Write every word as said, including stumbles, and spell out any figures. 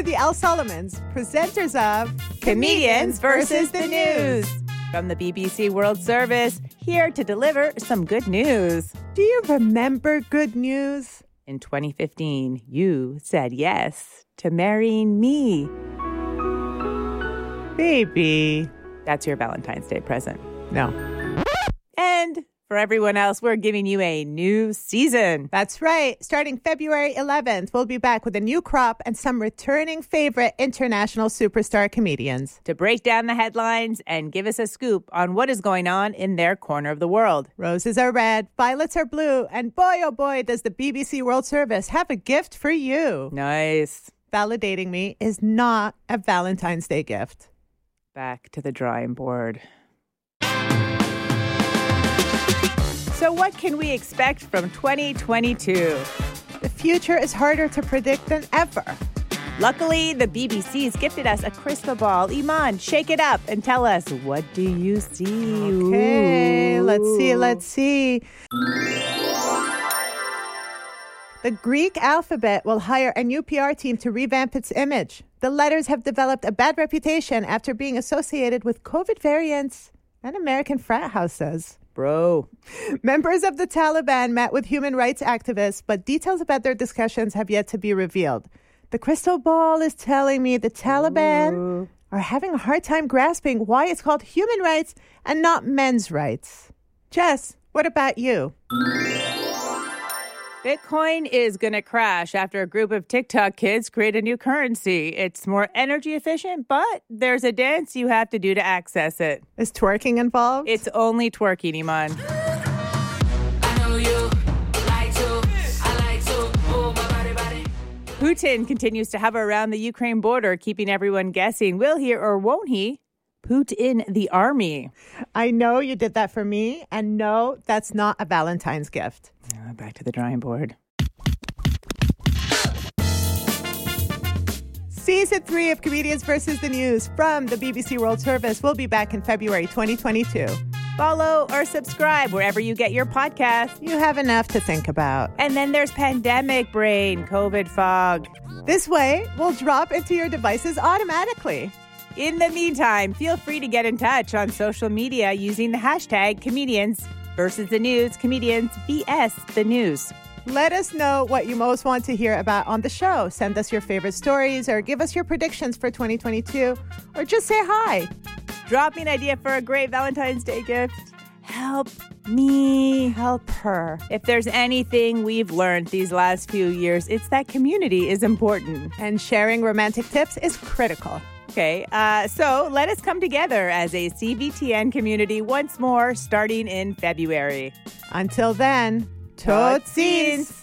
are the Al Solomons, presenters of Comedians versus the News. From the B B C World Service, here to deliver some good news. Do you remember good news? In twenty fifteen, you said yes to marrying me. Baby. That's your Valentine's Day present. No. And for everyone else, we're giving you a new season. That's right. Starting February eleventh, we'll be back with a new crop and some returning favorite international superstar comedians to break down the headlines and give us a scoop on what is going on in their corner of the world. Roses are red, violets are blue, and boy, oh boy, does the B B C World Service have a gift for you. Nice. Validating me is not a Valentine's Day gift. Back to the drawing board. So what can we expect from twenty twenty-two? The future is harder to predict than ever. Luckily, the B B C's gifted us a crystal ball. Iman, shake it up and tell us, what do you see? Okay, Ooh. let's see, let's see. The Greek alphabet will hire a new P R team to revamp its image. The letters have developed a bad reputation after being associated with COVID variants and American frat houses. Bro. Members of the Taliban met with human rights activists, but details about their discussions have yet to be revealed. The crystal ball is telling me the Taliban Ooh. are having a hard time grasping why it's called human rights and not men's rights. Jess, what about you? Bitcoin is going to crash after a group of TikTok kids create a new currency. It's more energy efficient, but there's a dance you have to do to access it. Is twerking involved? It's only twerking, Iman. I know you like to, I like to move my body, body. Putin continues to hover around the Ukraine border, keeping everyone guessing, will he or won't he put in the army? I know you did that for me, and no, that's not a Valentine's gift. Uh, back to the drawing board. Season three of Comedians versus the News from the B B C World Service will be back in February twenty twenty-two. Follow or subscribe wherever you get your podcasts. You have enough to think about. And then there's pandemic brain, COVID fog. This way, we'll drop into your devices automatically. In the meantime, feel free to get in touch on social media using the hashtag Comedians versus the News, Comedians V S the News. Let us know what you most want to hear about on the show. Send us your favorite stories or give us your predictions for twenty twenty-two or just say hi. Drop me an idea for a great Valentine's Day gift. Help me help her. If there's anything we've learned these last few years, it's that community is important. And sharing romantic tips is critical. Okay, uh, so let us come together as a C V T N community once more, starting in February. Until then, Tootsies!